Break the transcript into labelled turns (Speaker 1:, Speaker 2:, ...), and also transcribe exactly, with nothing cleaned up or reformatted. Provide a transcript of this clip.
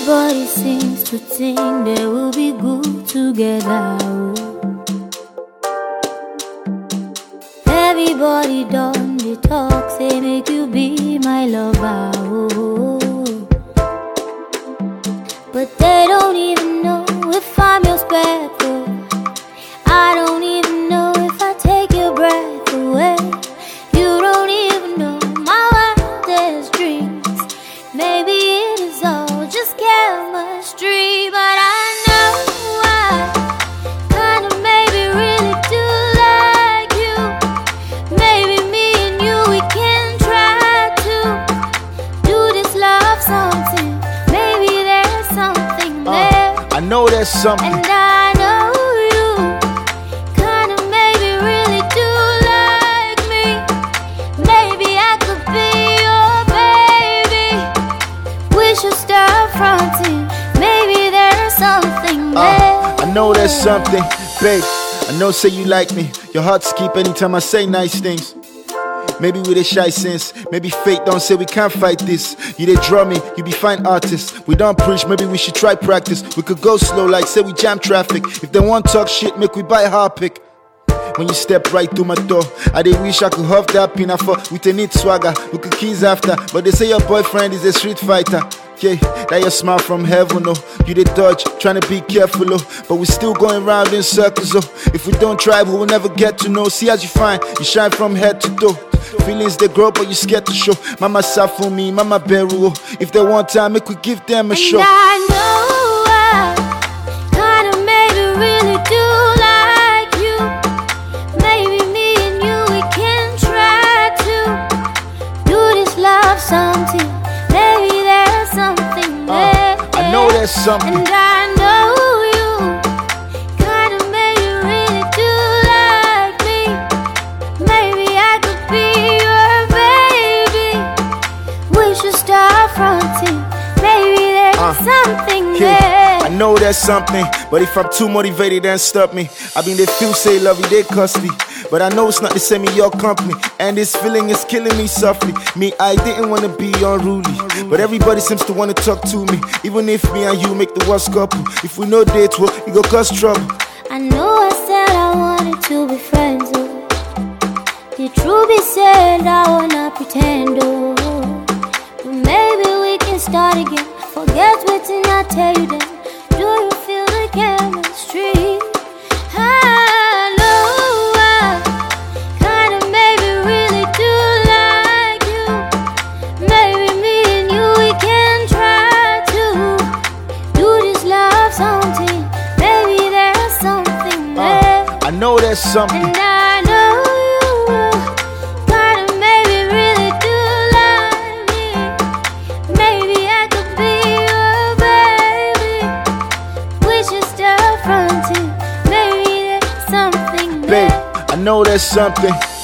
Speaker 1: Everybody seems to think they will be good together. Everybody done the talk, say make you be my lover. But they don't even know if I'm your spectacle. I don't even know if I take your breath away. You don't even know my wildest dreams. Maybe it is all just chemistry, but I know I kinda maybe really do like you. Maybe me and you, we can try to do this love something. Maybe there's something there.
Speaker 2: uh, I know there's something,
Speaker 1: and I know you kinda maybe really do like me. Maybe I could be your baby. We should start fronting. Maybe there's something there.
Speaker 2: uh, I know there's something, babe. I know say you like me. Your heart skip anytime I say nice things. Maybe with a shy sense, maybe fate don't say we can't fight this. You they draw me, you be fine artist. We don't preach, maybe we should try practice. We could go slow like say we jam traffic. If they want talk shit, make we buy Harpic. When you step right through my door, I did wish I could huff that pinafore with a neat swagger. We could kiss after, but they say your boyfriend is a street fighter. Yeah, that your smile from heaven, oh. You the dodge, trying to be careful, oh. But we still going round in circles, oh. If we don't try, we will never get to know. See as you find, you shine from head to toe. Feelings they grow, but you scared to show. Mama sat for me, mama beru, oh. If they want time, make we give them a show.
Speaker 1: And I know I kinda maybe really do like you. Maybe me and you, we can try to do this love something. Maybe there's something there.
Speaker 2: uh, I know there's something,
Speaker 1: And I know you kinda maybe really do like me. Maybe I could be your baby. We should start fronting. Maybe there's
Speaker 2: Uh,
Speaker 1: something
Speaker 2: yeah,
Speaker 1: there.
Speaker 2: I know there's something, but if I'm too motivated, then stop me. I mean, they feel say love you, they costly. But I know it's not the same in your company. And this feeling is killing me softly. Me, I didn't wanna be unruly, but everybody seems to wanna talk to me. Even if me and you make the worst couple, if we no date, well, it go cause trouble.
Speaker 1: I know I said I wanted to be friends, oh. The truth be said, I wanna pretend, oh. But maybe we can start again. Forget what I tell you then. Do you feel the chemistry? I know I kinda maybe really do like you. Maybe me and you, we can try to do this love something. Maybe there's something there.
Speaker 2: Uh, I know there's something,
Speaker 1: And I know you kinda maybe really do like me. Maybe I could be your baby. We should start fronting. Maybe there's something
Speaker 2: babe.
Speaker 1: there.
Speaker 2: I know there's something.